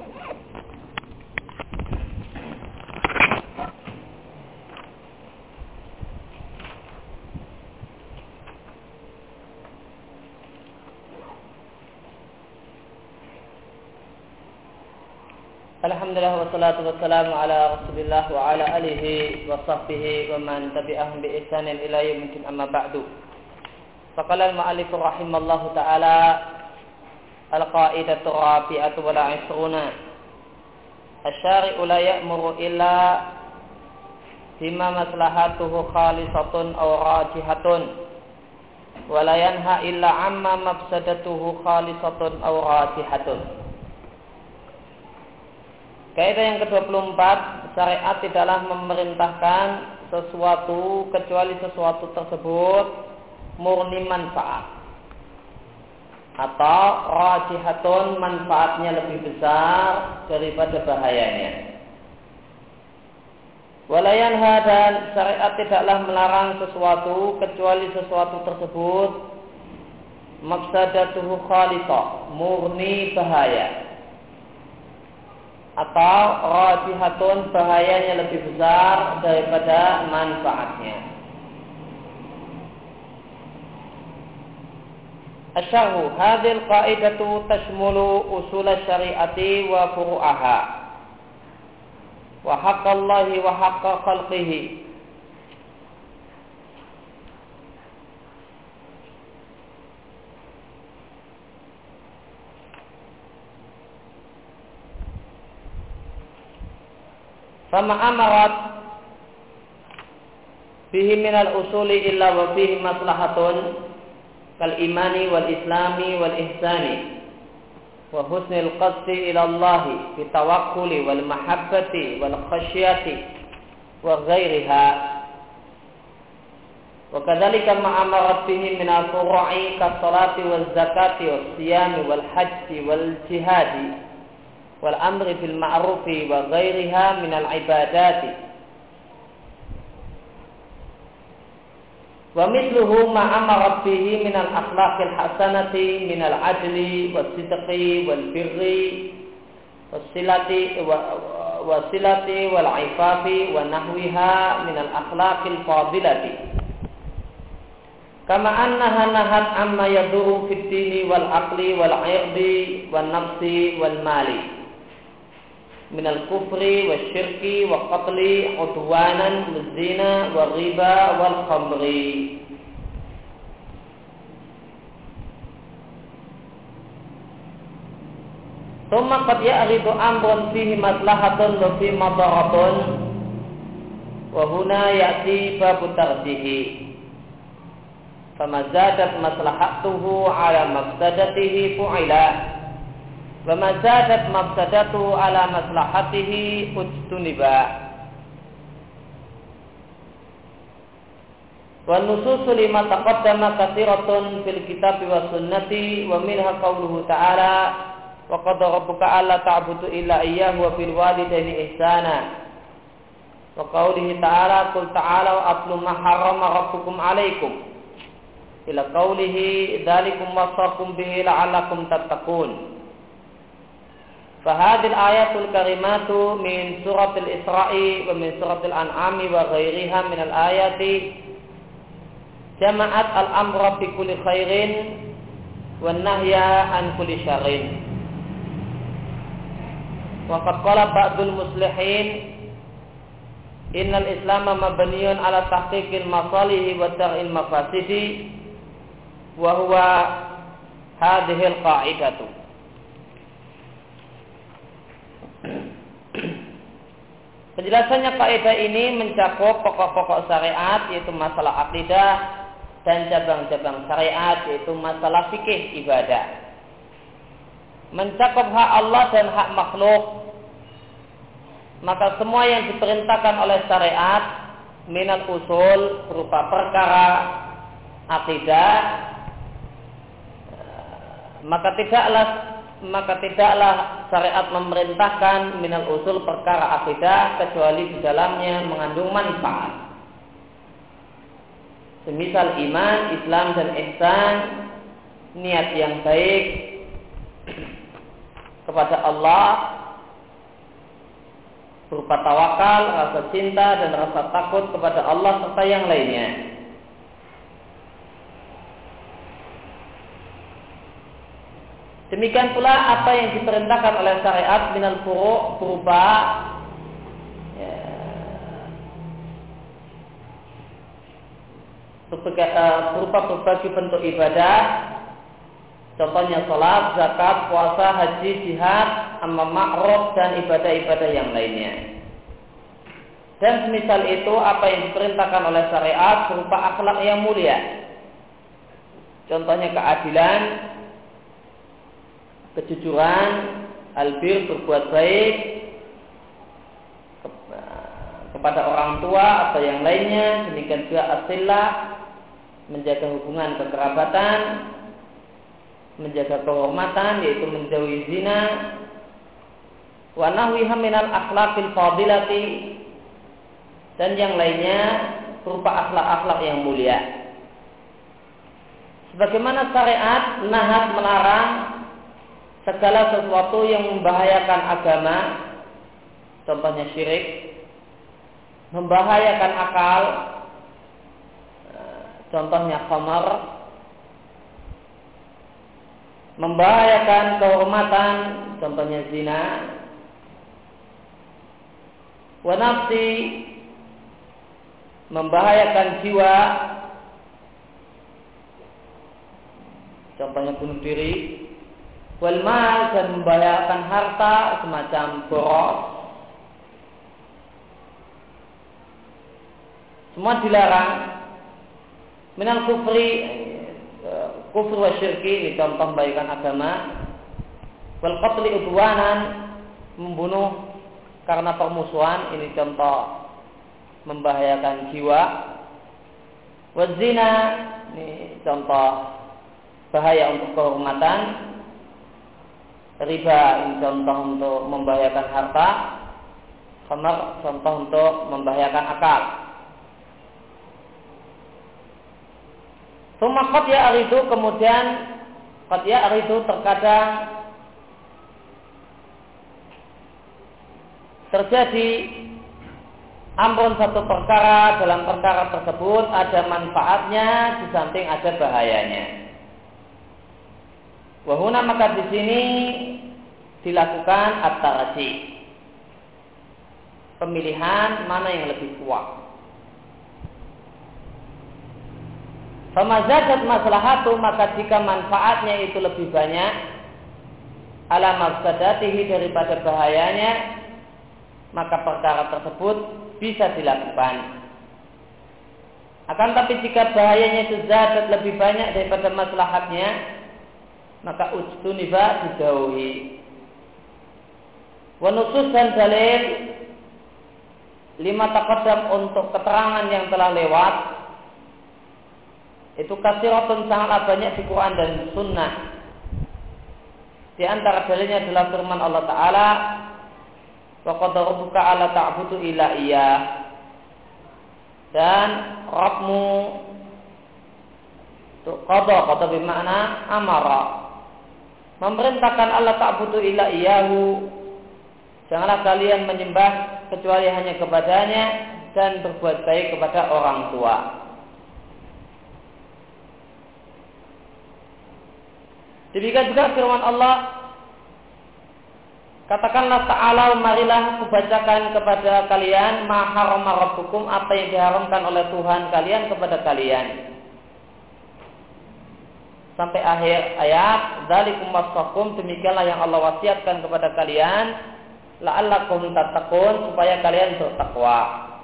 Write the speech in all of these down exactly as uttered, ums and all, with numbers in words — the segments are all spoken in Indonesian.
Alhamdulillah wassalatu wassalamu ala Rasulillah wa ala alihi wa sahbihi wa man tabi'ahum bi ihsanin ila yaumil amma ba'du. Faqala al-mu'allif rahimallahu ta'ala al-qa'idatu rabi'atu wa la 'ishruna. Asy-syari'u la ya'muru illa bima maslahatuhu khalisatun aw rajihatun wa la yanha illa 'amma mafsadatuhu khalisatun aw rajihatun. Kaidah yang kedua puluh empat, syariat tidaklah memerintahkan sesuatu kecuali sesuatu tersebut murni manfaat atau rajihatun, manfaatnya lebih besar daripada bahayanya. Walayanha, dan syariat tidaklah melarang sesuatu kecuali sesuatu tersebut mafsadatuhu khalisah, murni bahaya, atau rajihatun, bahayanya lebih besar daripada manfaatnya. Asyarhu, hadhil qaidatu tashmulu usul syariati wa furu'aha wa haqqallahi wa haqqa khalqihi. Fama amarat fihi minal usuli illa wa fihi maslahatun kal imani wal islami wal ihsani wa husnil qasdi ila Allahi bi tawakkuli wal mahabbati wal khasyati wa ghairiha. Wa kadzalika ma amarat fihi minal furu'i kas salati wal zakati was siyami wal hajji wal jihadi wal amri bil ma'rufi wa ghairiha minal ibadati. Wa mithluhu ma amara bihi minal akhlaqil hasanati minal adli was sidqi wal birri was silati wa silati wal ifafi wa nahwiha minal akhlaqil fadilati. Kama annaha nahat amma yadurru fid dini wal aqli wal 'irdi wan nafsi wal mali minal kufri wa syirki wa qatli udwanan muzina wa riba wal khamri. Thumma qad ya'ridu amrun fihi maslahatun wa fihi madaratun wa huna ya'ti babu tarjihi. Fama zadat maslahatuhu ala mafsadatihi fu'ila wa ma zadat mafsadatu ala maslahatihi ujtuniba. Wa nususu lima taqaddama katsiratun fil kitab wa sunnati wa minha qauluhu ta'ala wa qad rabbuka alla ta'budu illa iyyahu wa bil walidaini ihsana wa qaulihi ta'ala qul ta'alu atlu ma harrama rabbukum 'alaikum ila qaulihi dzalikum wasaqum bihi la'allakum tattaqun. Fahadil ayatul karimatu min suratil Isra'i wa min suratil An'ami wa ghairiha min al-ayati jama'at al-amra bi kulli khairin wa nahya an kulli syarrin. Wa qad qala ba'dul muslihin innal islama mabniyun ala tahqiqil masalihi wa dar'il mafasidi wa huwa hadhil qa'idatu. Penjelasannya, kaidah ini mencakup pokok-pokok syariat yaitu masalah akidah dan cabang-cabang syariat yaitu masalah fikih ibadah. Mencakup hak Allah dan hak makhluk. Maka semua yang diperintahkan oleh syariat minal usul berupa perkara akidah, maka tidaklah maka tidaklah syariat memerintahkan minal usul perkara akidah kecuali di dalamnya mengandung manfaat. Semisal iman, Islam dan ihsan, niat yang baik kepada Allah berupa tawakal, rasa cinta dan rasa takut kepada Allah serta yang lainnya. Demikian pula apa yang diperintahkan oleh syariat minal furu' berupa ya, berupa berbagai bentuk ibadah, contohnya sholat, zakat, puasa, haji, jihad, amar ma'ruf dan ibadah-ibadah yang lainnya. Dan semisal itu apa yang diperintahkan oleh syariat berupa akhlak yang mulia, contohnya keadilan, kejujuran, albir, berbuat baik kepada orang tua atau yang lainnya, demikian juga as-silah, menjaga hubungan kekerabatan, menjaga kehormatan, yaitu menjauhi zina, wa nahwiha minal akhlaqil fadilati, dan yang lainnya berupa akhlak-akhlak yang mulia. Sebagaimana syariat nahat melarang segala sesuatu yang membahayakan agama, contohnya syirik, membahayakan akal, contohnya khamar, membahayakan kehormatan, contohnya zina, wa nafsi, membahayakan jiwa, contohnya bunuh diri, wal mal, dan membahayakan harta semacam boros, semua dilarang. Minal kufri, kufur wa syirki, ini contoh membahayakan agama, wal qatli udwanan, membunuh karena permusuhan, ini contoh membahayakan jiwa, wa zina, ini contoh bahaya untuk kehormatan, riba, ini contoh untuk membahayakan harta, khamar, contoh untuk membahayakan akal. Suma qad ya'ridu, kemudian qad ya'ridu terkadang terjadi amrun satu perkara, dalam perkara tersebut ada manfaatnya di samping ada bahayanya. Wahuna, maka di sini dilakukan at-tarji, pemilihan mana yang lebih kuat. Famazadat maslahatu, maka jika manfaatnya itu lebih banyak ala mafsadatihi, daripada bahayanya, maka perkara tersebut bisa dilakukan. Akan tapi jika bahayanya itu zadat lebih banyak daripada maslahatnya, maka ujtuniba, dijauhi. Wa nusus, dan dalil lima taqaddam, untuk keterangan yang telah lewat, itu kasiratun, sangatlah banyak di Quran dan Sunnah. Di antara dalilnya adalah firman Allah Ta'ala, wa qad rabbuka alla ta'budu illa iyyah, dan Rabbmu, itu qada, qada bermakna amara, memerintahkan Allah ta'budu illa iyyahu, janganlah kalian menyembah kecuali hanya kepadanya, dan berbuat baik kepada orang tua. Demikian juga firman Allah, katakanlah ta'ala, marilah kubacakan kepada kalian ma harama rabbukum, apa yang diharamkan oleh Tuhan kalian kepada kalian, sampai akhir ayat. Dzalikum wasaqum, demikianlah yang Allah wasiatkan kepada kalian, la'allakum tattaqun, supaya kalian bertakwa.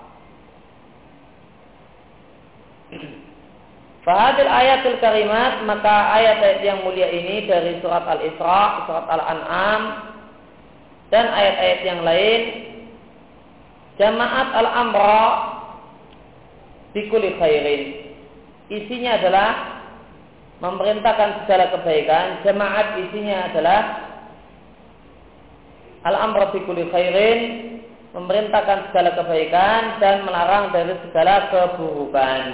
Fahadil ayatul karimat, maka ayat-ayat yang mulia ini dari surat Al-Isra, surat Al-An'am, dan ayat-ayat yang lain, jama'at al-amra bikulli khairin, isinya adalah memerintahkan segala kebaikan. Jama'at isinya adalah al-amra bikulli khairin, memerintahkan segala kebaikan dan melarang dari segala keburukan.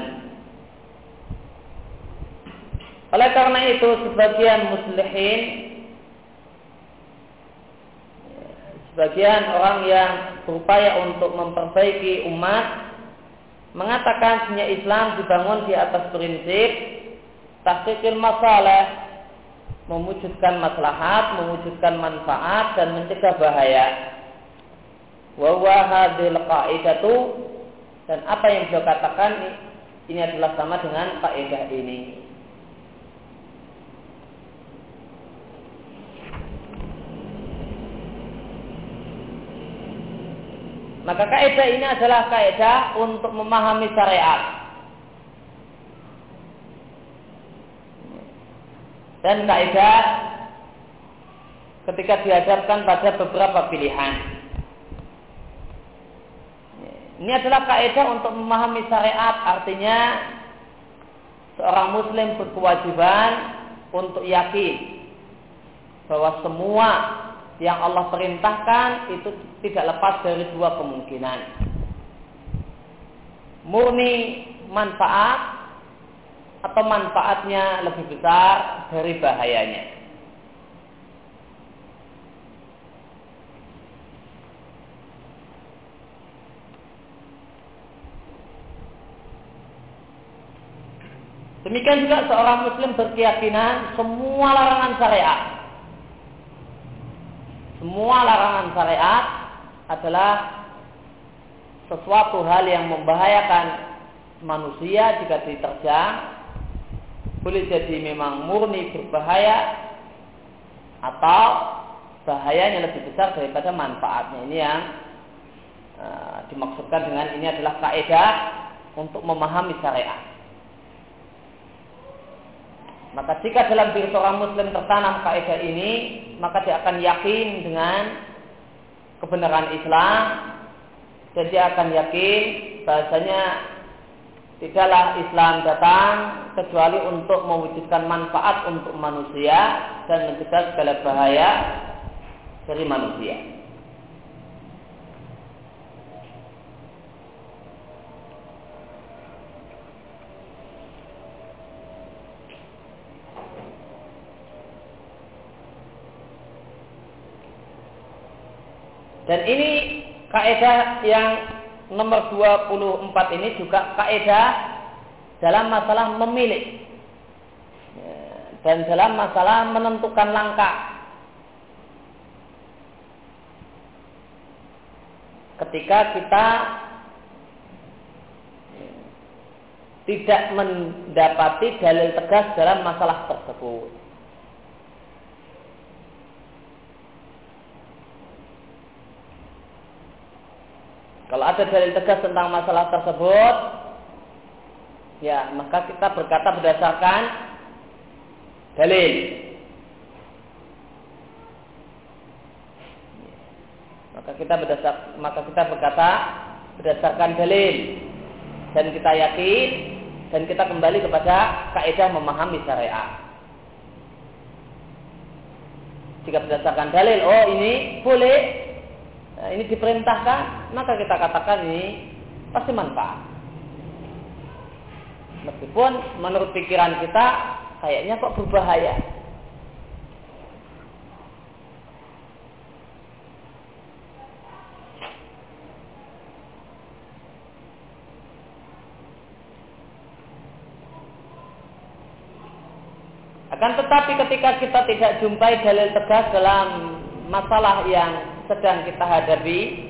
Oleh karena itu sebagian muslimin, sebagian orang yang berupaya untuk memperbaiki umat, mengatakan punya Islam dibangun di atas prinsip tahqiqil masalah, mewujudkan maslahat, mewujudkan manfaat dan mencegah bahaya. Wa huwa hadhil qaidatu, dan apa yang beliau katakan ini adalah sama dengan kaidah ini. Maka kaidah ini adalah kaidah untuk memahami syariat. Dan kaidah ketika dihadapkan pada beberapa pilihan. Ini adalah kaidah untuk memahami syariat, artinya seorang muslim berkewajiban untuk yakin bahwa semua yang Allah perintahkan itu tidak lepas dari dua kemungkinan. Murni manfaat atau manfaatnya lebih besar dari bahayanya. Demikian juga seorang muslim berkeyakinan semua larangan syariat Semua larangan syariat adalah sesuatu hal yang membahayakan manusia jika diterjang. Boleh jadi memang murni berbahaya atau bahayanya lebih besar daripada manfaatnya. Ini yang uh, dimaksudkan dengan ini adalah kaidah untuk memahami syariat. Maka jika dalam diri seorang muslim tertanam kaidah ini, maka dia akan yakin dengan kebenaran Islam, dan dia akan yakin bahasanya tidaklah Islam datang kecuali untuk mewujudkan manfaat untuk manusia dan mencegah segala bahaya dari manusia. Dan ini kaidah yang nomor dua puluh empat ini juga kaidah dalam masalah memilih dan dalam masalah menentukan langkah. Ketika kita tidak mendapati dalil tegas dalam masalah tersebut. Kalau ada dalil tegas tentang masalah tersebut, ya maka kita berkata berdasarkan dalil. Maka kita berdasar, maka kita berkata berdasarkan dalil, dan kita yakin dan kita kembali kepada kaidah memahami syariat. Jika berdasarkan dalil, oh ini boleh, nah, ini diperintahkan, maka kita katakan ini pasti manfaat. Meskipun menurut pikiran kita kayaknya kok berbahaya. Akan tetapi ketika kita tidak jumpai dalil tegas dalam masalah yang sedang kita hadapi,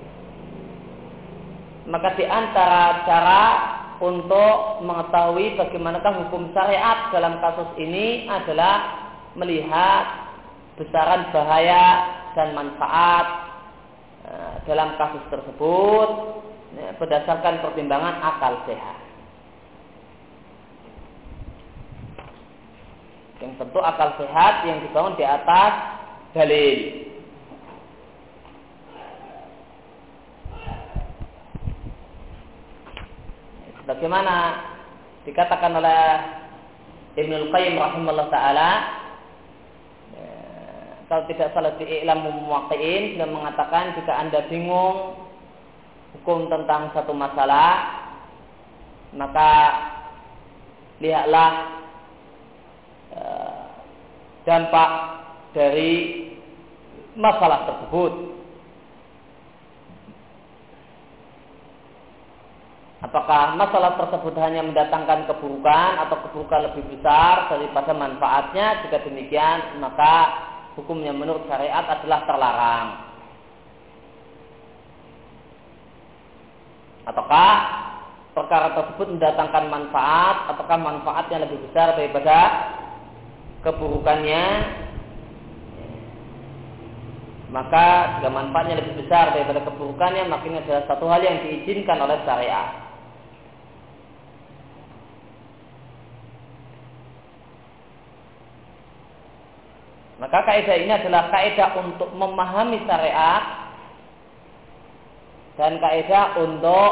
maka di antara cara untuk mengetahui bagaimanakah hukum syariat dalam kasus ini adalah melihat besaran bahaya dan manfaat dalam kasus tersebut berdasarkan pertimbangan akal sehat. Yang tentu akal sehat yang dibangun di atas dalil. Bagaimana dikatakan oleh Ibnul Qayyim rahimahullah ta'ala, ya, kalau tidak salah di I'lamul Muwaqqi'in, beliau mengatakan jika Anda bingung hukum tentang satu masalah, maka lihatlah dampak dari masalah tersebut. apakah masalah tersebut hanya mendatangkan keburukan atau keburukan lebih besar daripada manfaatnya? Jika demikian, maka hukumnya menurut syariat adalah terlarang. Ataukah perkara tersebut mendatangkan manfaat, ataukah manfaatnya lebih besar daripada keburukannya? Maka jika manfaatnya lebih besar daripada keburukannya, maka ini adalah satu hal yang diizinkan oleh syariat. Maka kaidah ini adalah kaidah untuk memahami syariat dan kaidah untuk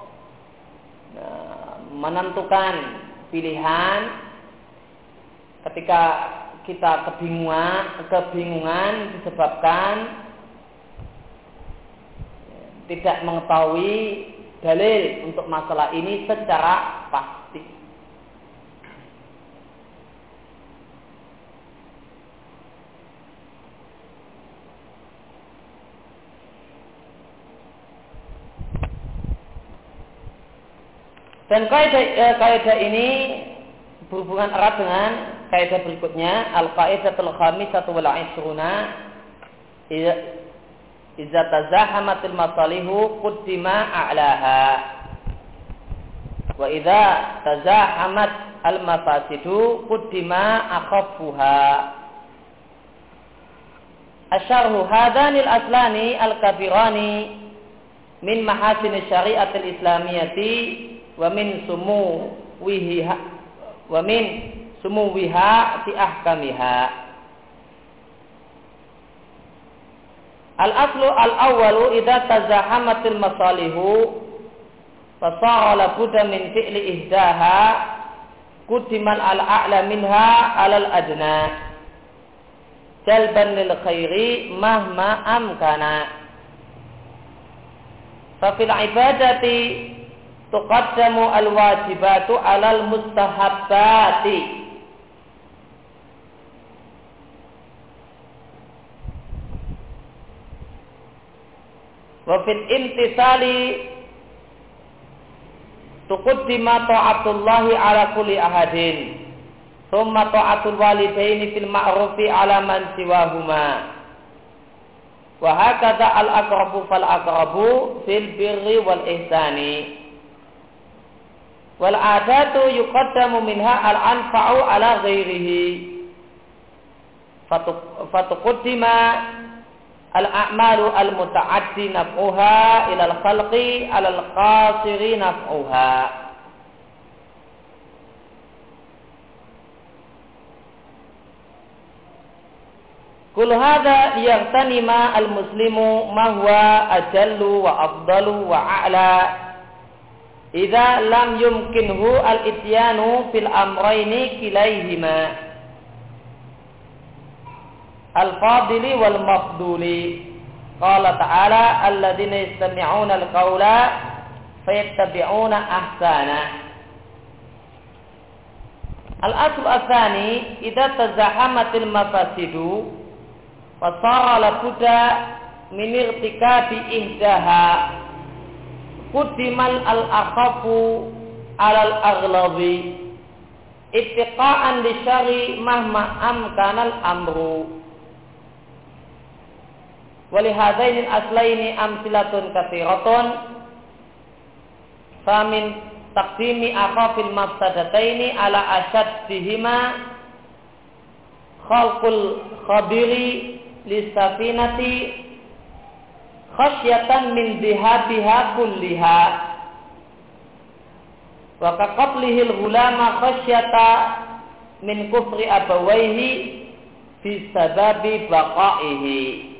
menentukan pilihan ketika kita kebingungan, kebingungan disebabkan tidak mengetahui dalil untuk masalah ini secara pasti. Dan kaidah, eh, kaidah ini berhubungan erat dengan kaidah berikutnya, al-qaidatul khamisatu wal ishruna idza tazahamatil masalihu quddima a'laha wa idza tazahamat al mafasidu quddima akhaffuha. Asyarhu hadanil aslani al-kabirani min mahasin syariatil islamiyati wa min sumuwiha wa min sumuwiha fi ahkamiha. Al-aslu al-awwalu idza tazahamatil masalihu fasara la budda min fi'li ihdaha quddimal al-a'la minha 'alal adna jalban lil khairi mahma amkana. Fa fil ibadati tuqaddamu al-wajibatu 'alal mustahabbati. Wa fil imtisali tuqaddima ta'atullahi 'ala kulli ahadin thumma ta'atul walidaini fil ma'rufi 'ala man siwahuma wa hakadha al-aqrabu fal aqrabu fil birri wal ihsani wal 'adatu yuqaddamu minha al-anfa'u 'ala ghairihi fatuqaddima al-a'malu al-muta'addi naf'uha ila al-khalqi ala al-qasiri naf'uha. Kul hadha liyagtanima al-muslimu ma huwa ajallu wa afdalu wa a'la idza lam yumkinhu al-ityanu fil amrayni kilayhima al-fadili wal mafduli. Qala ta'ala alladzina yastami'una al-qawla fayattabi'una ahsana. Al-aslu ats-tsani idza tazahamatil mafasidu wa sara la budda min irtikabi ihdaha quddimal al-akhafu 'ala al-aghlabi ittiqa'an li syarri mahma amkanal amru. Walihadainil aslaini amsilatun katsiratun famin taqdimi akhafil mafsadataini ala ashaddihima khalqul khabiri lisafinati khasyatan min dihabiha kulliha wa kaqatlihil ghulama khasyata min kufri abawaihi fi sababi baqaihi.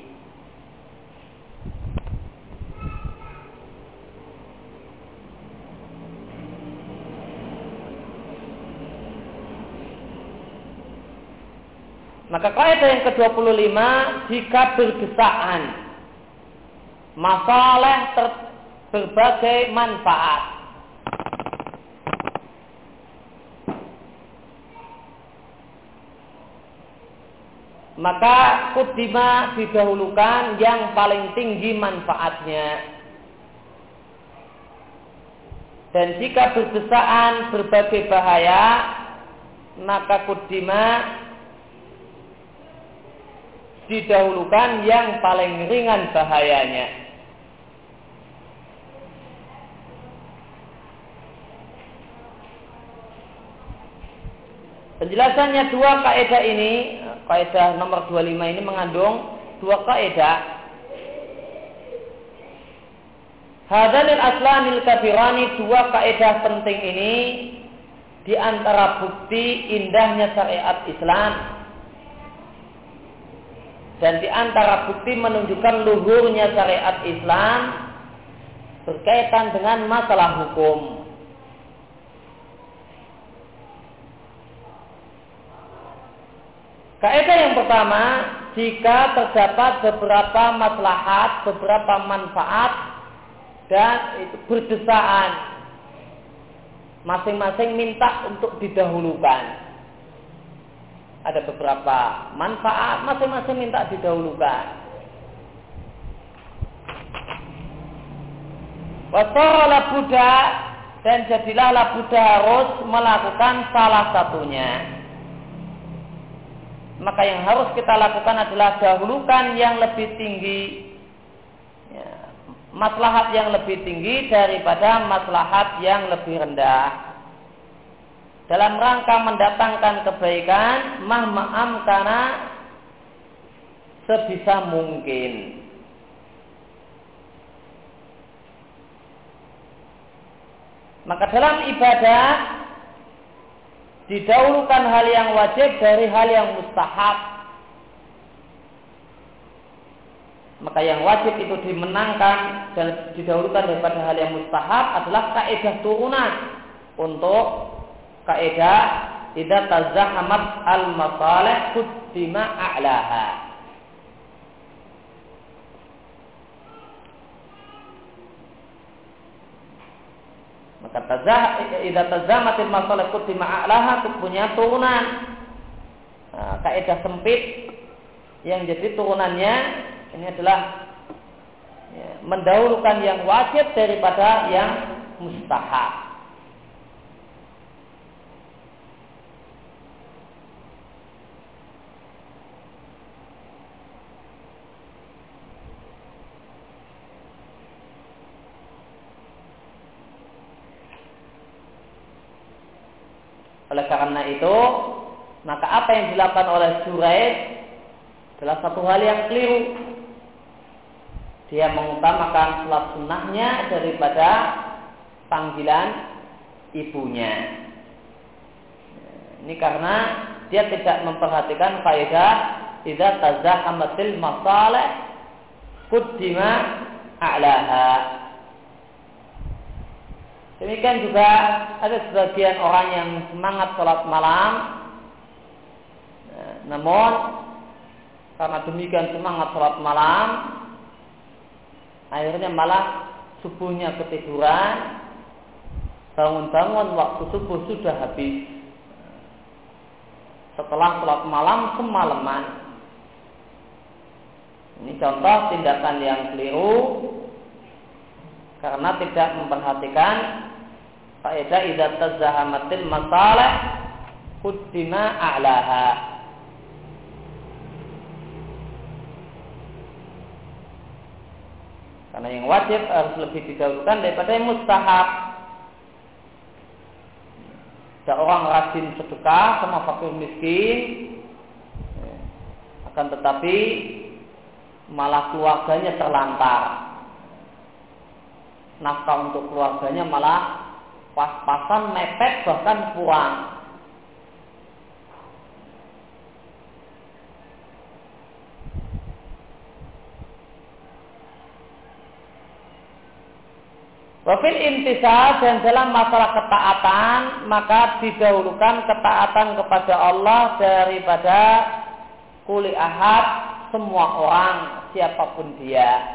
Maka kaidah yang ke dua puluh lima, jika berdesakan masalah ter, berbagai manfaat, maka kudima didahulukan yang paling tinggi manfaatnya. Dan jika berdesaan berbagai bahaya, maka kudima didahulukan yang paling ringan bahayanya. Penjelasannya dua kaidah ini, kaidah nomor dua puluh lima ini mengandung dua kaidah. Hadanil aslanil kabirani, dua kaidah penting ini di antara bukti indahnya syariat Islam dan di antara bukti menunjukkan luhurnya syariat Islam berkaitan dengan masalah hukum. Kaidah yang pertama, jika terdapat beberapa maslahat, beberapa manfaat dan itu berdesaan, masing-masing minta untuk didahulukan. Ada beberapa manfaat, masing-masing minta didahulukan. Wasara Buddha, dan jadilah Buddha harus melakukan salah satunya. Maka yang harus kita lakukan adalah dahulukan yang lebih tinggi, ya, maslahat yang lebih tinggi daripada maslahat yang lebih rendah, dalam rangka mendatangkan kebaikan mahma'am karena sebisa mungkin. Maka dalam ibadah didahulukan hal yang wajib dari hal yang mustahab. Maka yang wajib itu dimenangkan dan didahulukan daripada hal yang mustahab adalah kaidah turunan untuk kaidah idza tazahamat al-masalih quddima a'laha. Maka tazah idza tazamatil masalih quddima a'laha itu punya turunan. Nah, kaidah sempit yang jadi turunannya ini adalah ya, mendahulukan yang wajib daripada yang mustahab. Oleh karena itu, maka apa yang dilakukan oleh Juraid adalah satu hal yang keliru. Dia mengutamakan salat sunnahnya daripada panggilan ibunya. Ini karena dia tidak memperhatikan kaidah idza tazahamatil masalih quddima a'laha. Demikian juga ada sebagian orang yang semangat sholat malam, namun karena demikian semangat sholat malam, akhirnya malah subuhnya ketiduran, bangun-bangun waktu subuh sudah habis. Setelah sholat malam semalaman. Ini contoh tindakan yang keliru karena tidak memperhatikan kaidah idza tazahamatil masalih quddima a'laha. Karena yang wajib harus lebih didahulukan daripada yang mustahab. Ada orang rajin sedekah sama fakir miskin, akan tetapi malah keluarganya terlantar. Nafkah untuk keluarganya malah pas-pasan, mepet, bahkan kurang. Wafil imtisal, dan dalam masalah ketaatan, maka didahulukan ketaatan kepada Allah daripada kuli ahad, semua orang, siapapun dia.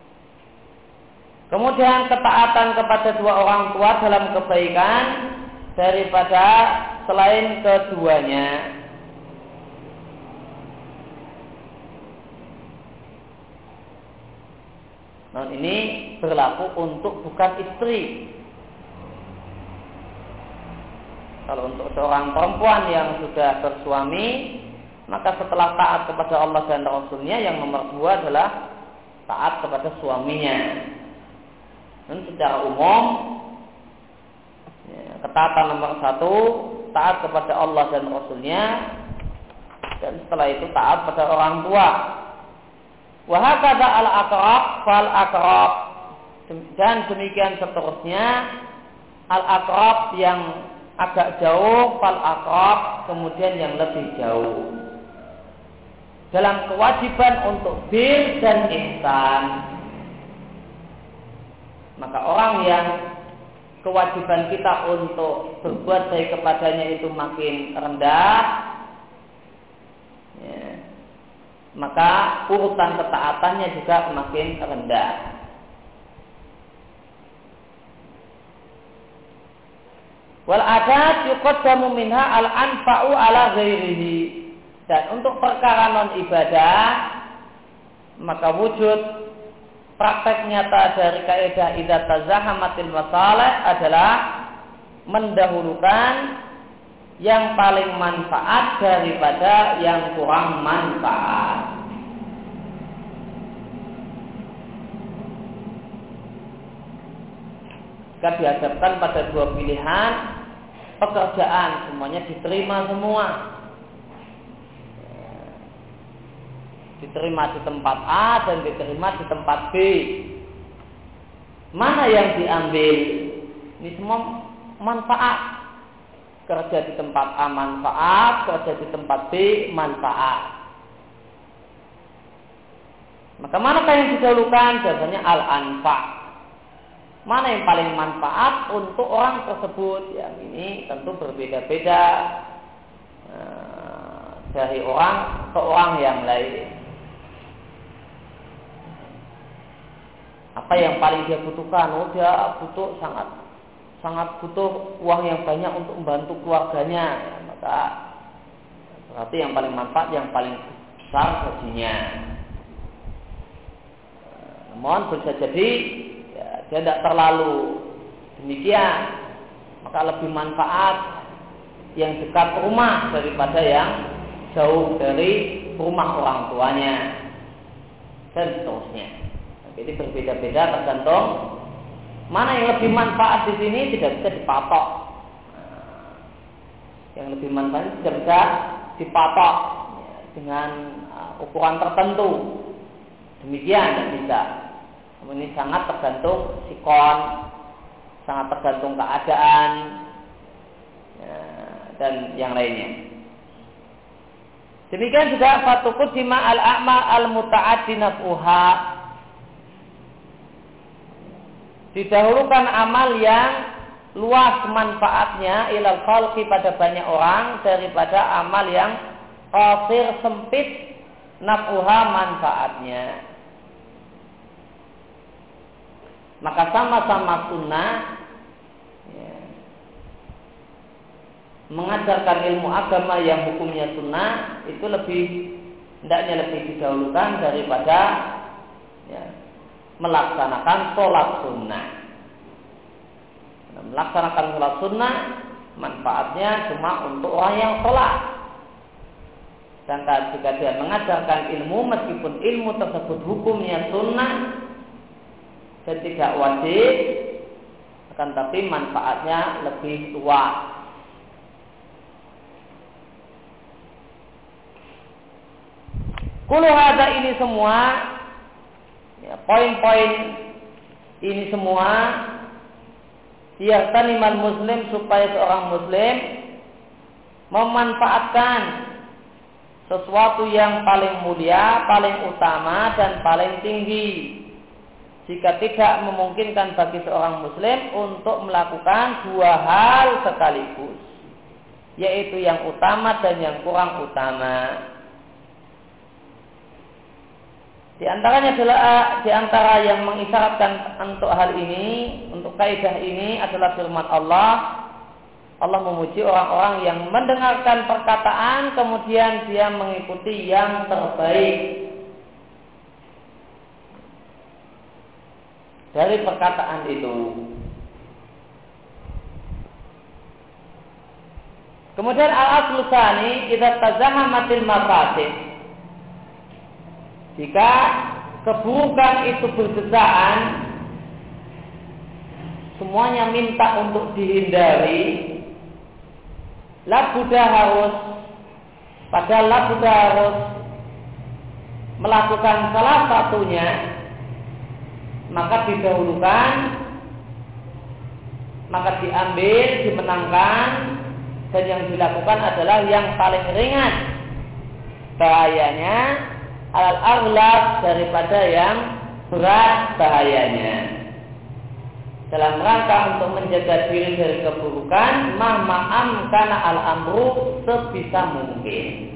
Kemudian ketaatan kepada dua orang tua dalam kebaikan daripada selain keduanya. Nah, ini berlaku untuk bukan istri. Kalau untuk seorang perempuan yang sudah bersuami, maka setelah taat kepada Allah dan Rasulnya, yang nomor dua adalah taat kepada suaminya. Dan secara umum, ya, ketaatan nomor satu, taat kepada Allah dan Rasulnya, dan setelah itu taat pada orang tua. Wahakada al-aqrab fal-aqrab, dan demikian seterusnya, al-aqrab yang agak jauh, fal-aqrab kemudian yang lebih jauh, dalam kewajiban untuk bir dan ihsan. Maka orang yang kewajiban kita untuk berbuat baik kepadanya itu makin rendah, ya, maka urutan ketaatannya juga makin rendah. Wal adat yuqaddamu minha al anfa'u ala ghairihi. Dan untuk perkara non ibadah, maka wujud praktek nyata dari kaidah idza tazahamatil masalih adalah mendahulukan yang paling manfaat daripada yang kurang manfaat. Jika dihadapkan pada dua pilihan pekerjaan, semuanya diterima semua, diterima di tempat A dan diterima di tempat B, mana yang diambil? Ini semua manfaat. Kerja di tempat A manfaat, kerja di tempat B manfaat. Maka manakah yang didahulukan? Jawabannya al-anfa'. Mana yang paling manfaat untuk orang tersebut? Yang ini tentu berbeda-beda dari orang ke orang yang lain. Apa yang paling dia butuhkan? Oh, dia butuh sangat sangat butuh uang yang banyak untuk membantu keluarganya, ya, maka berarti yang paling manfaat, yang paling besar gajinya. Namun bisa jadi ya, dia tidak terlalu demikian, maka lebih manfaat yang dekat rumah daripada yang jauh dari rumah orang tuanya, dan seterusnya. Jadi berbeda-beda tergantung mana yang lebih manfaat di sini, tidak bisa dipatok. Nah, yang lebih manfaat tidak bisa dipatok ya, dengan uh, ukuran tertentu. Demikian tidak bisa. Ini sangat tergantung sikon, sangat tergantung keadaan ya, dan yang lainnya. Demikian juga fatuqaddima al-a'mal al-muta'addi naf'uha. Didahulukan amal yang luas manfaatnya ilal khalqi pada banyak orang daripada amal yang qasir sempit naf'uha manfaatnya. Maka sama-sama sunnah ya, mengajarkan ilmu agama yang hukumnya sunnah itu lebih hendaknya lebih didahulukan daripada ya, melaksanakan sholat sunnah. Melaksanakan sholat sunnah manfaatnya cuma untuk orang yang sholat. Sedangkan jika dia mengajarkan ilmu, meskipun ilmu tersebut hukumnya sunnah dan tidak wajib, akan tapi manfaatnya lebih luas. Kullu hadza, ini semua ya, poin-poin ini semua yaqtanimal muslim, supaya seorang muslim memanfaatkan sesuatu yang paling mulia, paling utama dan paling tinggi. Jika tidak memungkinkan bagi seorang muslim untuk melakukan dua hal sekaligus, yaitu yang utama dan yang kurang utama. Di antaranya adalah di antara yang mengisyaratkan untuk hal ini, untuk kaidah ini adalah firman Allah Allah memuji orang-orang yang mendengarkan perkataan kemudian dia mengikuti yang terbaik dari perkataan itu. Kemudian al-aslu tsani idza tazahamatil mafasid. Jika keburukan itu berdesakan, semuanya minta untuk dihindari, labuda harus, padahal labuda harus melakukan salah satunya, maka didahulukan, maka diambil, dimenangkan, dan yang dilakukan adalah yang paling ringan bahayanya alal aghlab daripada yang berat bahayanya, dalam rangka untuk menjaga diri dari keburukan mahma'am kana al-amru sebisa mungkin.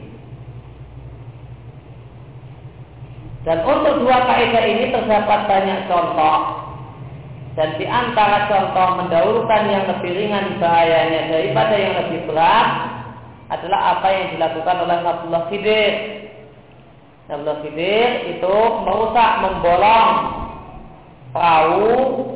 Dan untuk dua kaidah ini terdapat banyak contoh, dan di antara contoh mendahulukan yang lebih ringan bahayanya daripada yang lebih berat adalah apa yang dilakukan oleh Nabiullah Khidir. Nabiullah Khidir itu merusak, membolong perahu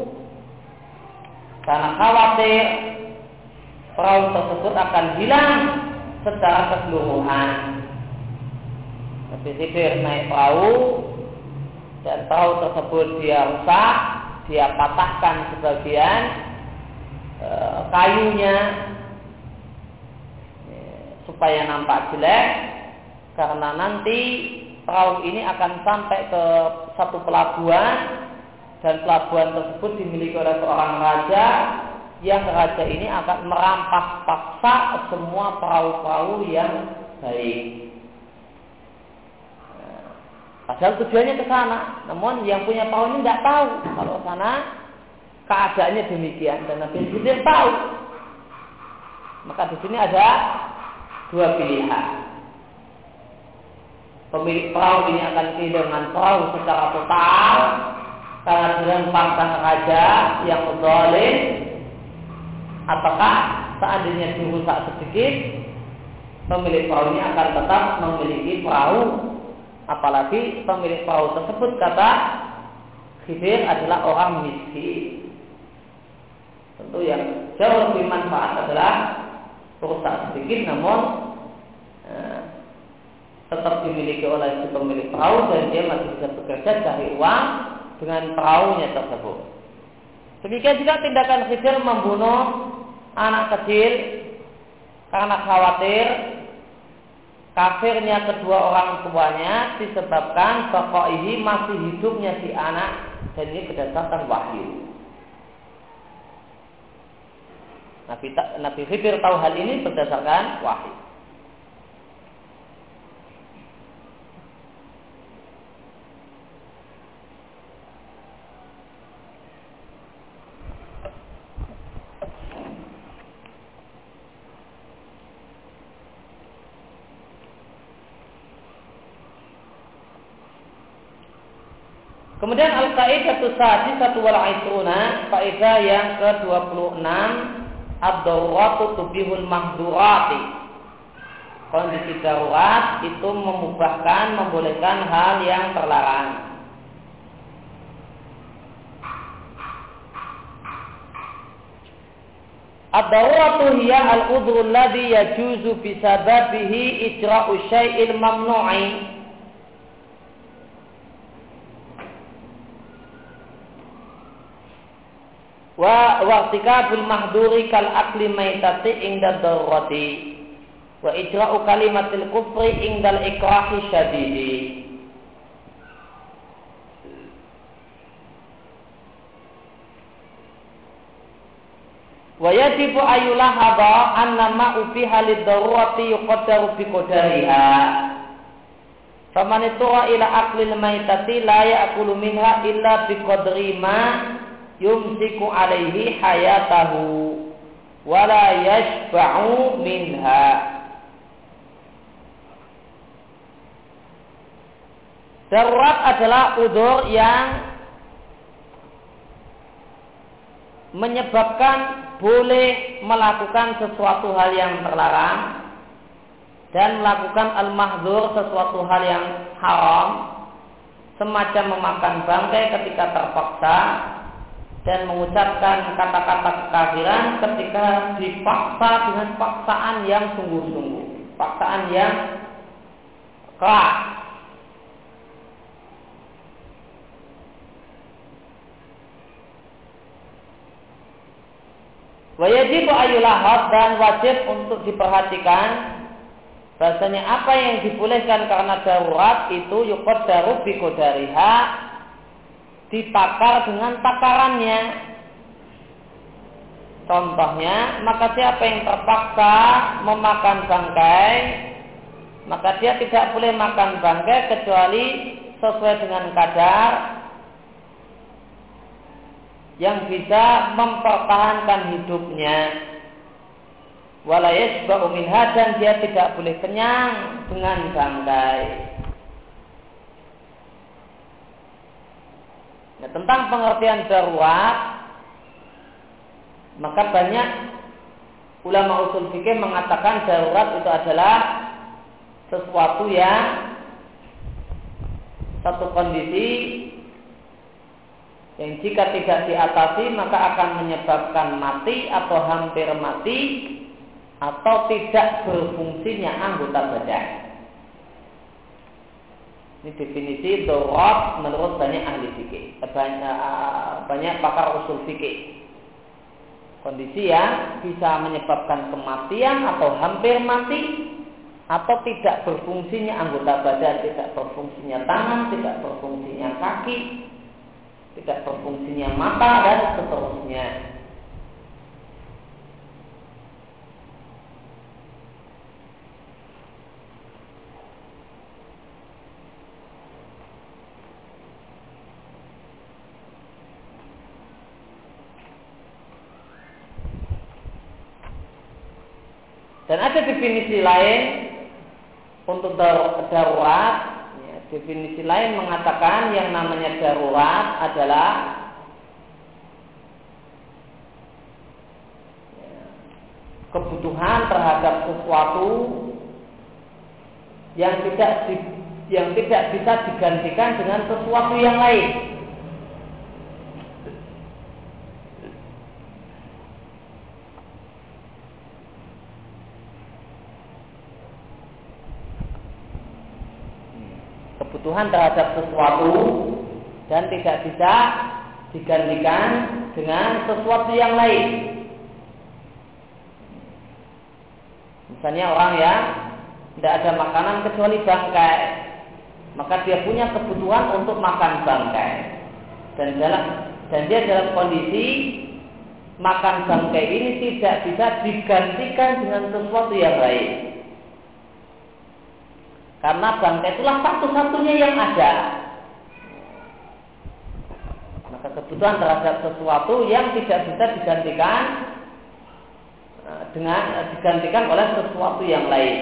karena khawatir perahu tersebut akan hilang secara keseluruhan. Nabi Khidir naik perahu dan perahu tersebut dia rusak, dia patahkan sebagian e, kayunya e, supaya nampak jelek, karena nanti perahu ini akan sampai ke satu pelabuhan, dan pelabuhan tersebut dimiliki oleh seorang raja, yang raja ini akan merampas paksa semua perahu-perahu yang baik. Padahal tujuannya ke sana, namun yang punya perahu ini tidak tahu kalau sana keadaannya demikian, dan Nabi Khidir tahu. Maka di sini ada dua pilihan. Pemilik perahu ini akan kehilangan perahu secara total karena dilempar sang raja yang zalim, ataukah seandainya dirusak sedikit, pemilik perahu ini akan tetap memiliki perahu. Apalagi pemilik perahu tersebut, kata Khidir, adalah orang miskin. Tentu yang jauh lebih manfaat adalah rusak sedikit namun eh, tetap dimiliki oleh si pemilik perahu, dan dia masih bisa bekerja cari uang dengan perahunya tersebut. Demikian juga tindakan Khidir membunuh anak kecil karena khawatir kafirnya kedua orang tuanya disebabkan baqaihi masih hidupnya si anak, dan ini berdasarkan wahyu. Nabi, Nabi Khidir tahu hal ini berdasarkan wahyu. Kemudian al-qaidatu sadisatu wal ishruna, kaidah yang ke dua puluh enam, ad-daruratu tubihul mahdurati. Kondisi darurat itu memubahkan, membolehkan hal yang terlarang. Ad-daruratu hiya al-udhru alladhi yajuzu bisababihi ijra'u syai'il mamnu'i. Wa wa'tikabul mahduri kal akli maitati inda darurati wa ijra'u kalimatil kufri indal ikrahi syadidi. Wa yajibu ayulahaba anna ma'u fiha lid-darurati yuqaddaru bi qadariha. Faman ittara ila aklil maitati la ya'kulu minha illa bi qadri ma yumsiku alaihi hayatahu wala yashba'u minha. Darurat adalah udzur yang menyebabkan boleh melakukan sesuatu hal yang terlarang dan melakukan al-mahdzur, sesuatu hal yang haram, semacam memakan bangkai ketika terpaksa dan mengucapkan kata-kata kekafiran ketika dipaksa dengan paksaan yang sungguh-sungguh, paksaan yang keras. Wajib ayulahad, dan wajib untuk diperhatikan bahasanya apa yang dibolehkan karena darurat itu yuqaddaru bi qadariha, ditakar dengan takarannya. Contohnya, maka siapa yang terpaksa memakan bangkai, maka dia tidak boleh makan bangkai kecuali sesuai dengan kadar yang bisa mempertahankan hidupnya. Wala yashba'u minha, dan dia tidak boleh kenyang dengan bangkai. Nah, tentang pengertian darurat, maka banyak ulama usul fikih mengatakan darurat itu adalah sesuatu yang satu kondisi yang jika tidak diatasi maka akan menyebabkan mati atau hampir mati atau tidak berfungsinya anggota badan. Ini definisi darurat menurut banyak ahli fikih, banyak, banyak pakar usul fikih. Kondisi yang bisa menyebabkan kematian atau hampir mati atau tidak berfungsinya anggota badan, tidak berfungsinya tangan, tidak berfungsinya kaki, tidak berfungsinya mata, dan seterusnya. Dan ada definisi lain untuk darurat. Definisi lain mengatakan yang namanya darurat adalah kebutuhan terhadap sesuatu yang tidak di, yang tidak bisa digantikan dengan sesuatu yang lain. Kebutuhan terhadap sesuatu dan tidak bisa digantikan dengan sesuatu yang lain. Misalnya orang yang tidak ada makanan kecuali bangkai, maka dia punya kebutuhan untuk makan bangkai, dan dalam dan dia dalam kondisi makan bangkai ini tidak bisa digantikan dengan sesuatu yang lain. Karena bangkai itulah satu-satunya yang ada. Maka kebutuhan terhadap sesuatu yang tidak bisa digantikan dengan digantikan oleh sesuatu yang lain.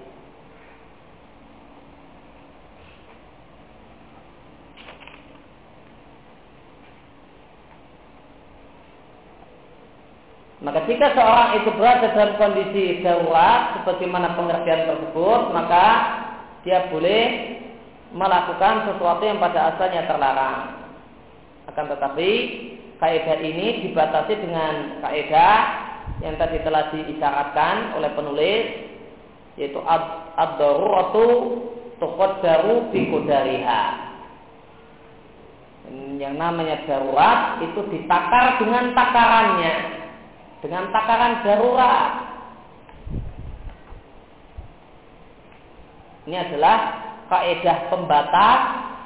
Maka jika seorang itu berada dalam kondisi darurat sebagaimana pengertian tersebut, maka dia boleh melakukan sesuatu yang pada asalnya terlarang. Akan tetapi kaidah ini dibatasi dengan kaidah yang tadi telah diisyaratkan oleh penulis, yaitu ad-daruratu tuqaddaru bi qadariha. Yang namanya darurat itu ditakar dengan takarannya, dengan takaran darurat. Ini adalah kaidah pembatas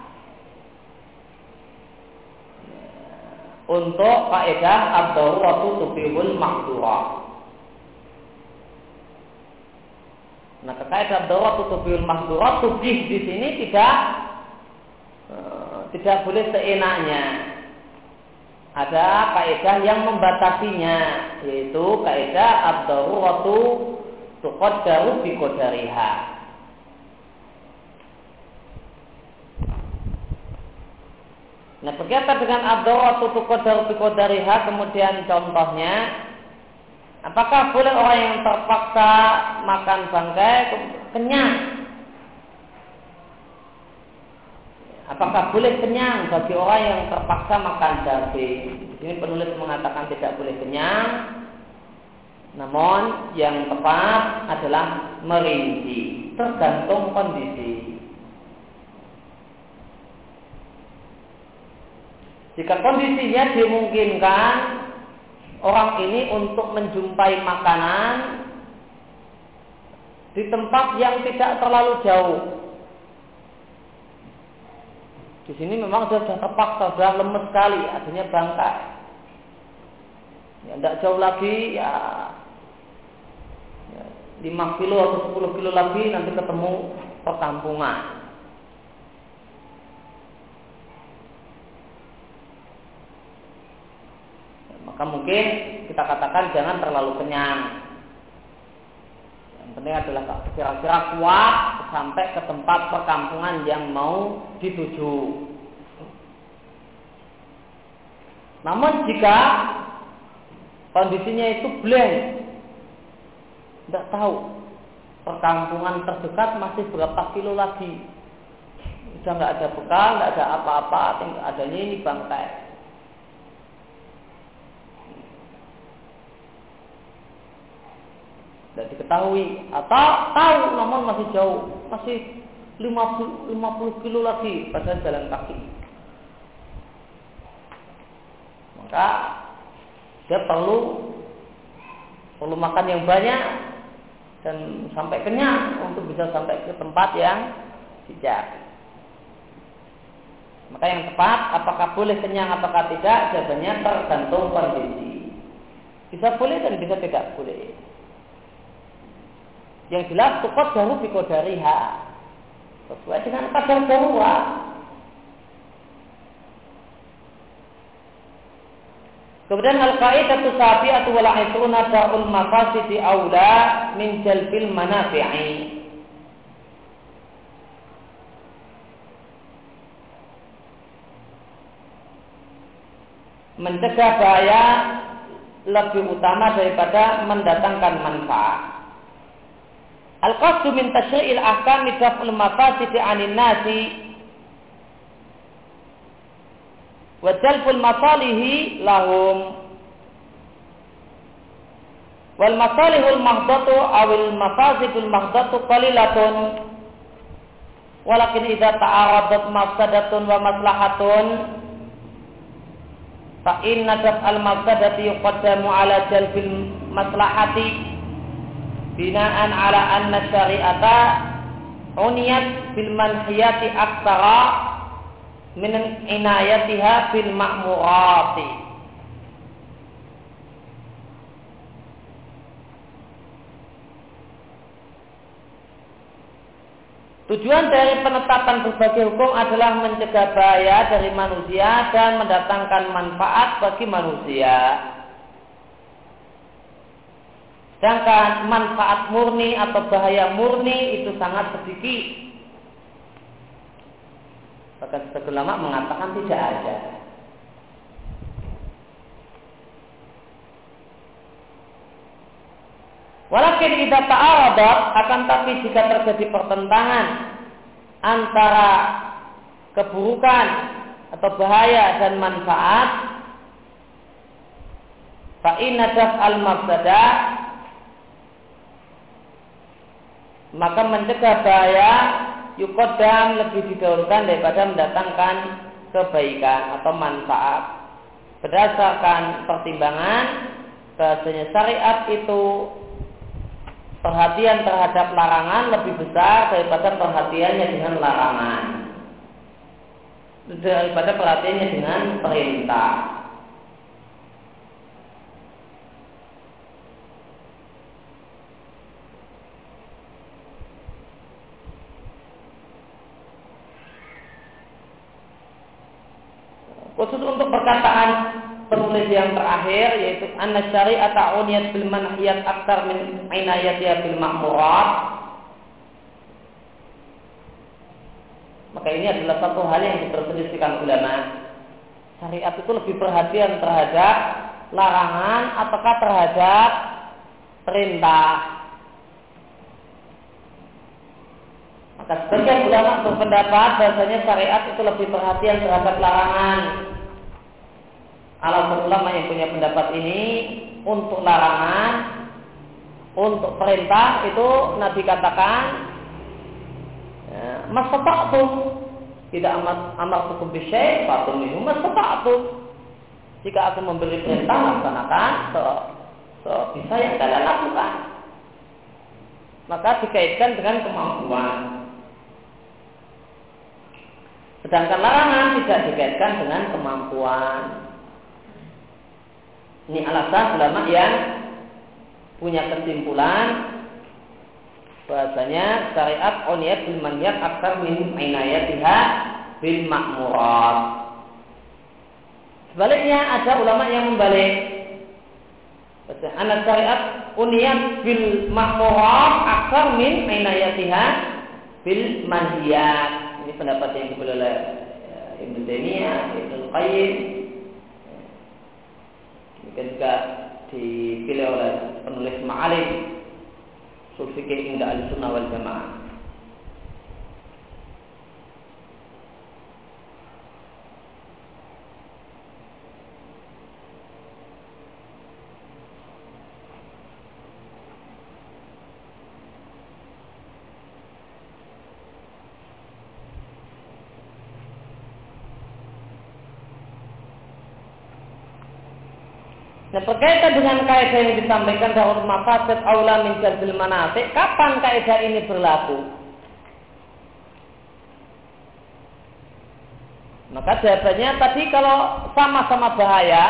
untuk kaidah ad-daruratu tubihul mahdhurah. Nah, kaidah ad-daruratu tubihul mahdhurah, tubih di sini tidak uh, tidak boleh seenaknya. Ada kaidah yang membatasinya, yaitu kaidah ad-daruratu tuqaddaru bi qadariha. Nah, berkaitan dengan ad-daruratu tuqaddaru biqadariha, kemudian contohnya, apakah boleh orang yang terpaksa makan bangkai kenyang? Apakah boleh kenyang bagi orang yang terpaksa makan daging? Di sini penulis mengatakan tidak boleh kenyang, namun yang tepat adalah merinci, tergantung kondisi. Jika kondisinya dimungkinkan orang ini untuk menjumpai makanan di tempat yang tidak terlalu jauh. Di sini memang sudah terpaksa, sudah lemes sekali, adanya bangkai. Ya, tidak jauh lagi, ya, ya lima kilo atau sepuluh kilo lagi nanti ketemu perkampungan. Ya, maka mungkin kita katakan jangan terlalu kenyang. Yang penting adalah kira-kira kuat sampai ke tempat perkampungan yang mau dituju. Namun jika kondisinya itu blank, tidak tahu perkampungan terdekat masih berapa kilo lagi, sudah nggak ada bekal, nggak ada apa-apa, tinggal adanya ini bangkai. Tidak diketahui atau tahu namun masih jauh, masih lima puluh kilo lagi pada jalan kaki. Maka dia perlu perlu makan yang banyak dan sampai kenyang untuk bisa sampai ke tempat yang bijak. Maka yang tepat, apakah boleh kenyang apakah tidak, jawabannya tergantung kondisi. Bisa boleh dan bisa tidak boleh. Yang jelas tuqaddaru biqadariha, sesuai dengan kadar darurat. Kemudian al-qaidatu sabi'atu wal 'ishruna da'ul mafasidi aula min jalbil manafi'i. Mencegah bahaya lebih utama daripada mendatangkan manfaat. Al-qasdu min tasyri'il ahkami daf'ul mafasidi 'anil nasi wa jalbul masalihi lahum wal masalihul mahdatu awil mafasidul mahdatu qalilatun walakin idza ta'aradat mafsadatun wa maslahatun fa inna daf'al mafsadati yuqaddamu ala jalbil maslahati binaan ala anna syari'ata uniyat bil manhiyati aktsara min inayatiha bil ma'murati. Tujuan dari penetapan berbagai hukum adalah mencegah bahaya dari manusia dan mendatangkan manfaat bagi manusia. Sedangkan manfaat murni atau bahaya murni itu sangat sedikit. Bahkan sebagian ulama mengatakan tidak ada. Walakin idza ta'aradat, akan tapi jika terjadi pertentangan antara keburukan atau bahaya dan manfaat, fa inna daf'al mafsadah, maka mencegah bahaya yuqaddam lebih didahulukan daripada mendatangkan kebaikan atau manfaat. Berdasarkan pertimbangan bahasanya syariat itu perhatian terhadap larangan lebih besar daripada perhatiannya dengan larangan, daripada perhatiannya dengan perintah. Khusus untuk perkataan penulis yang terakhir, yaitu anna syari'ata uniyat bil manhiyat aktsar min inayatiha bil ma'murat, maka ini adalah satu hal yang diperselisihkan ulama. syariat itu lebih perhatian terhadap larangan ataukah terhadap perintah? Maka sebagian ulama berpendapat bahasanya syariat itu lebih perhatian terhadap larangan. Alasan ulama yang punya pendapat ini, untuk larangan, untuk perintah itu Nabi katakan, ya, mastata'tum, tidak amat amartukum bisyai' fa'tum minhu mastata'tum. Jika aku memberi perintah, laksanakan so, so bisa yang kalian lakukan. Maka dikaitkan dengan kemampuan. Sedangkan larangan tidak dikaitkan dengan kemampuan. Ini alasan ulama yang punya kesimpulan bahasanya syariat uniyat bil manhiyat aktsar min inayatiha bil ma'murat. Sebaliknya ada ulama yang membalik. Bahasanya syariat uniyat bil ma'murat aktsar min inayatiha bil manhiyat. Ini pendapat yang dipilih oleh Ibnu Taimiyah, Ibnu Qayyim. Mungkin juga dipilih oleh penulis Ma'alim Ushul Fiqh inda Ahlussunnah wal Jamaah. Nah, berkaitan dengan kaidah yang disampaikan dalam mafasid aula min jalbil manasik, kapan kaidah ini berlaku? Maka jawabannya tadi kalau sama-sama bahaya,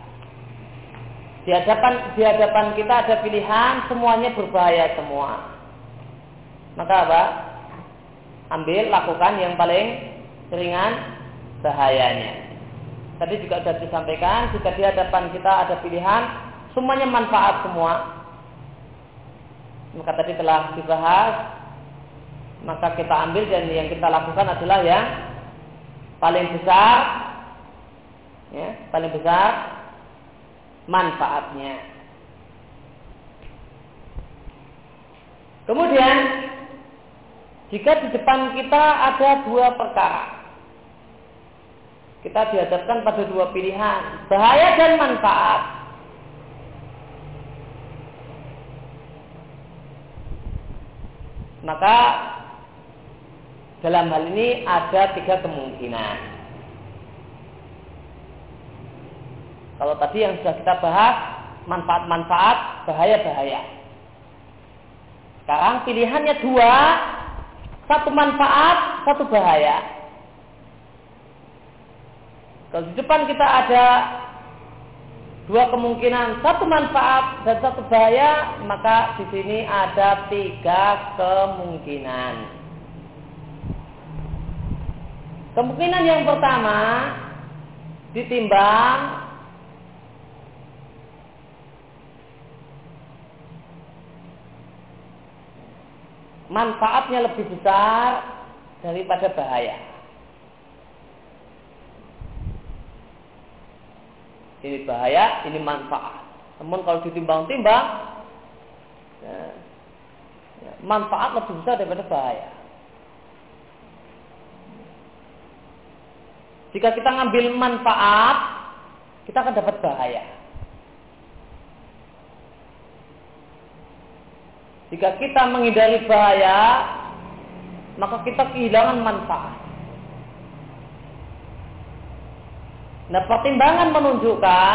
di hadapan di hadapan kita ada pilihan, semuanya berbahaya semua. Maka apa? Ambil, lakukan yang paling ringan bahayanya. Tadi juga sudah disampaikan, jika di hadapan kita ada pilihan, semuanya manfaat semua. Maka tadi telah dibahas, maka kita ambil dan yang kita lakukan adalah yang paling besar, ya, paling besar manfaatnya. Kemudian, jika di depan kita ada dua perkara, kita dihadapkan pada dua pilihan, bahaya dan manfaat. Maka dalam hal ini ada tiga kemungkinan. Kalau tadi yang sudah kita bahas, manfaat-manfaat, bahaya-bahaya. Sekarang pilihannya dua, satu manfaat, satu bahaya. Kalau di depan kita ada dua kemungkinan, satu manfaat dan satu bahaya, maka di sini ada tiga kemungkinan. Kemungkinan yang pertama, ditimbang manfaatnya lebih besar daripada bahaya. Ini bahaya, ini manfaat. Namun kalau ditimbang-timbang, ya, ya, manfaat lebih besar daripada bahaya. Jika kita ngambil manfaat, kita akan dapat bahaya. Jika kita menghindari bahaya, maka kita kehilangan manfaat. Nah, pertimbangan menunjukkan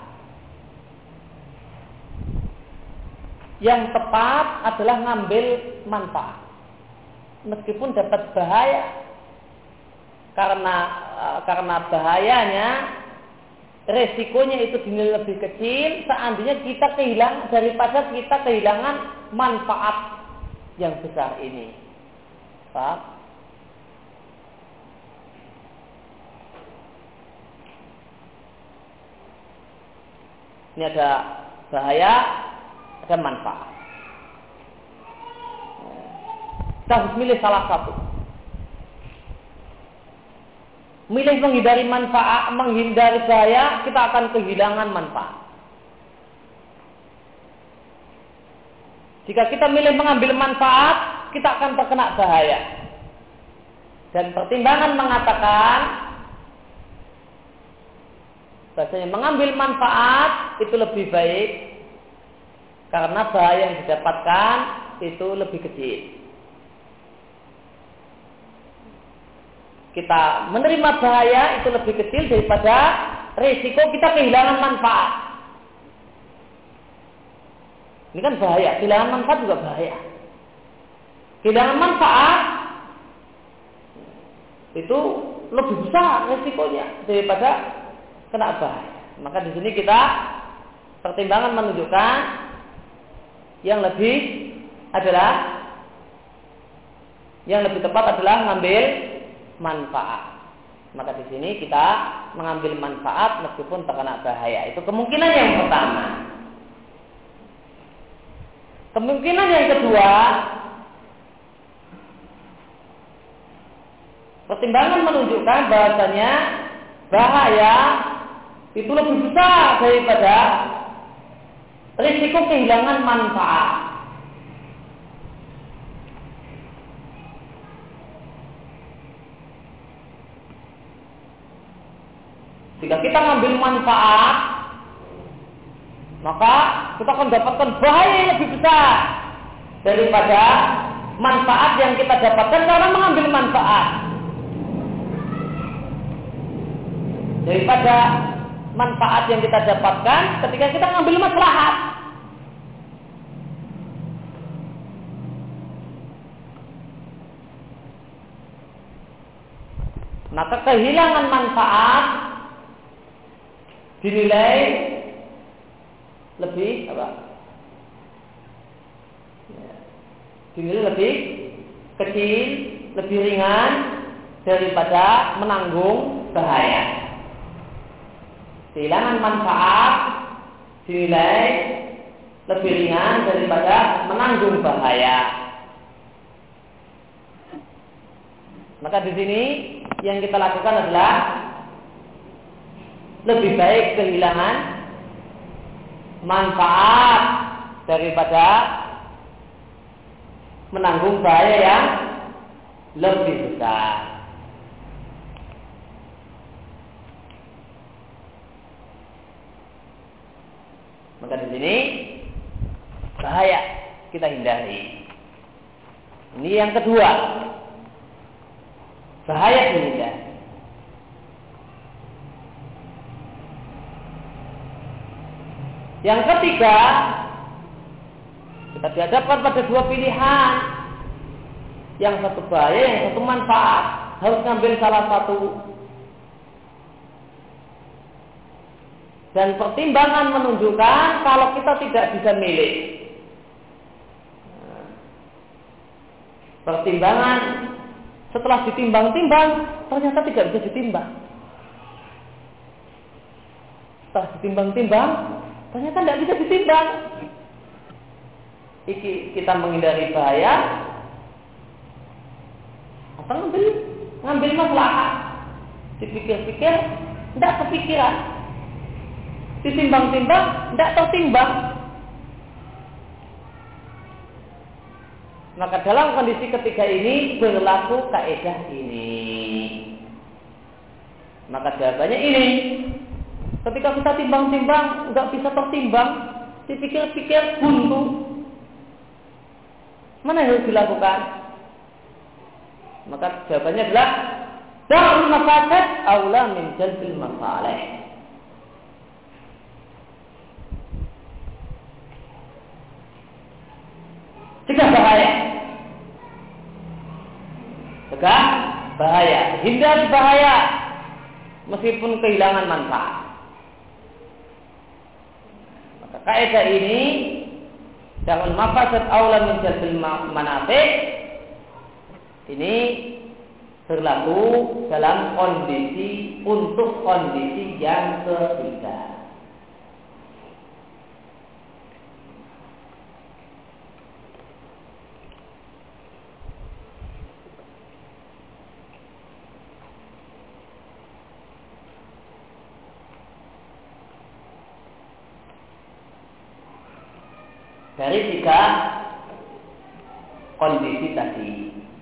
yang tepat adalah ngambil manfaat, meskipun dapat bahaya, karena karena bahayanya, resikonya itu dinilai lebih kecil. Seandainya kita kehilangan daripada kita kehilangan manfaat yang besar ini, Pak. Ini ada bahaya, ada manfaat. Kita harus milih salah satu. milih menghindari manfaat, menghindari bahaya, kita akan kehilangan manfaat. Jika kita milih mengambil manfaat, kita akan terkena bahaya. Dan pertimbangan mengatakan bahasanya mengambil manfaat itu lebih baik karena bahaya yang didapatkan itu lebih kecil. Kita menerima bahaya itu lebih kecil daripada risiko kita kehilangan manfaat. Ini kan bahaya, kehilangan manfaat juga bahaya. Kehilangan manfaat itu lebih besar risikonya daripada kena bahaya. Maka di sini kita pertimbangan menunjukkan yang lebih adalah yang lebih tepat adalah mengambil manfaat. Maka di sini kita mengambil manfaat meskipun terkena bahaya. Itu kemungkinan yang pertama. Kemungkinan yang kedua, pertimbangan menunjukkan bahasanya bahaya itu lebih besar daripada risiko kehilangan manfaat. Jika kita mengambil manfaat, maka kita akan dapatkan bahaya yang lebih besar daripada manfaat yang kita dapatkan karena mengambil manfaat. Daripada manfaat yang kita dapatkan ketika kita mengambil maslahat. Maka kehilangan manfaat dinilai lebih apa? Dinilai lebih kecil, lebih ringan daripada menanggung bahaya. Kehilangan manfaat dinilai lebih ringan daripada menanggung bahaya. Maka di sini yang kita lakukan adalah lebih baik kehilangan manfaat daripada menanggung bahaya yang lebih besar. Maka di sini bahaya kita hindari. Ini yang kedua, bahaya dihindari. Yang ketiga, kita dihadapkan pada dua pilihan. Yang satu bahaya, yang satu manfaat. Harus ngambil salah satu. Dan pertimbangan menunjukkan kalau kita tidak bisa milih. Pertimbangan setelah ditimbang-timbang ternyata tidak bisa ditimbang. Setelah ditimbang-timbang ternyata tidak bisa ditimbang. Iki kita menghindari bahaya atau ngambil ngambil maslahat. Dipikir-pikir tidak kepikiran. Ditimbang-timbang tidak tertimbang. Maka dalam kondisi ketiga ini berlaku kaidah ini. Maka jawabannya ini. Ketika kita timbang-timbang nggak bisa tertimbang, dipikir-pikir buntu. Mana yang harus dilakukan? Maka jawabannya adalah darul mafasid aula min jalbil masalih. Cegah bahaya. Cegah bahaya. Hindari bahaya meskipun kehilangan manfaat. Maka kaidah ini darul mafasid aula min jalbil manafi' ini berlaku dalam kondisi untuk kondisi yang ketiga. dari tiga kondisi tadi.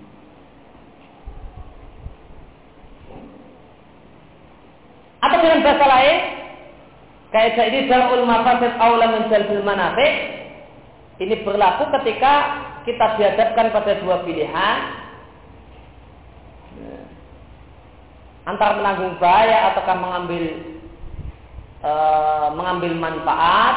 Atau dengan bahasa lain, kaidah ini darul mafasid aula min jalbil manafi'. Ini berlaku ketika kita dihadapkan pada dua pilihan, antara menanggung bahaya ataukah mengambil e, mengambil manfaat.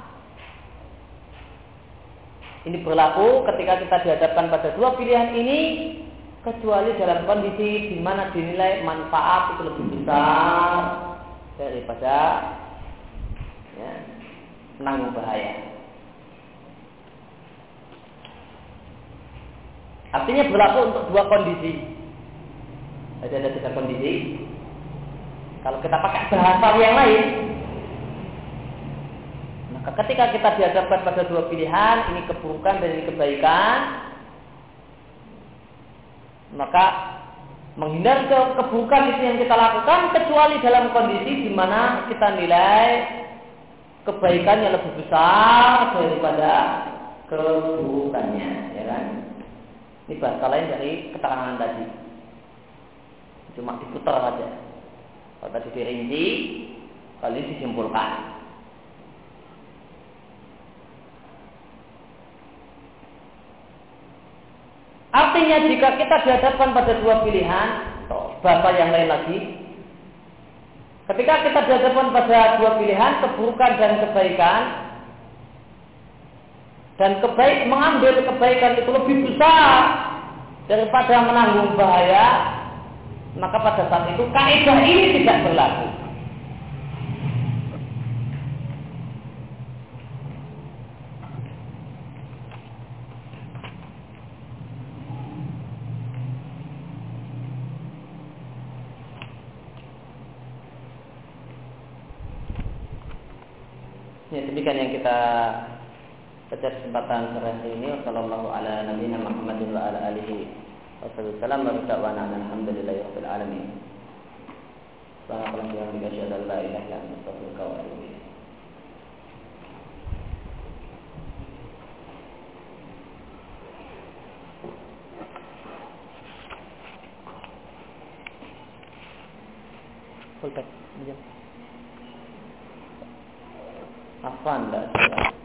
Ini berlaku ketika kita dihadapkan pada dua pilihan ini, kecuali dalam kondisi di mana dinilai manfaat itu lebih besar daripada ya, menanggung bahaya. Artinya berlaku untuk dua kondisi. Jadi ada tiga kondisi. Kalau kita pakai bahasa yang lain, maka ketika kita dihadapkan pada dua pilihan, ini keburukan dan ini kebaikan, maka menghindari ke keburukan itu yang kita lakukan, kecuali dalam kondisi di mana kita nilai kebaikannya lebih besar daripada keburukannya, ya kan? Ini bahasa lain dari keterangan tadi. Cuma diputar saja. Kalau tadi dirinci, kali ini disimpulkan. Artinya jika kita dihadapkan pada dua pilihan, atau bahasa yang lain lagi, ketika kita dihadapkan pada dua pilihan, keburukan dan kebaikan, dan kebaik mengambil kebaikan itu lebih besar daripada menanggung bahaya, maka pada saat itu kaidah ini tidak berlaku. Ya, demikian yang kita pada kesempatan sore ini. Sallallahu ala nabiyina Muhammadin wa ala alihi wasallam wa ta'ala alhamdulillahirabbil alamin. Subhanallah wa bihamdihi asyhadu an la ilaha illa anta astaghfiruka wa atubu ilaik. Full back. Afan enggak?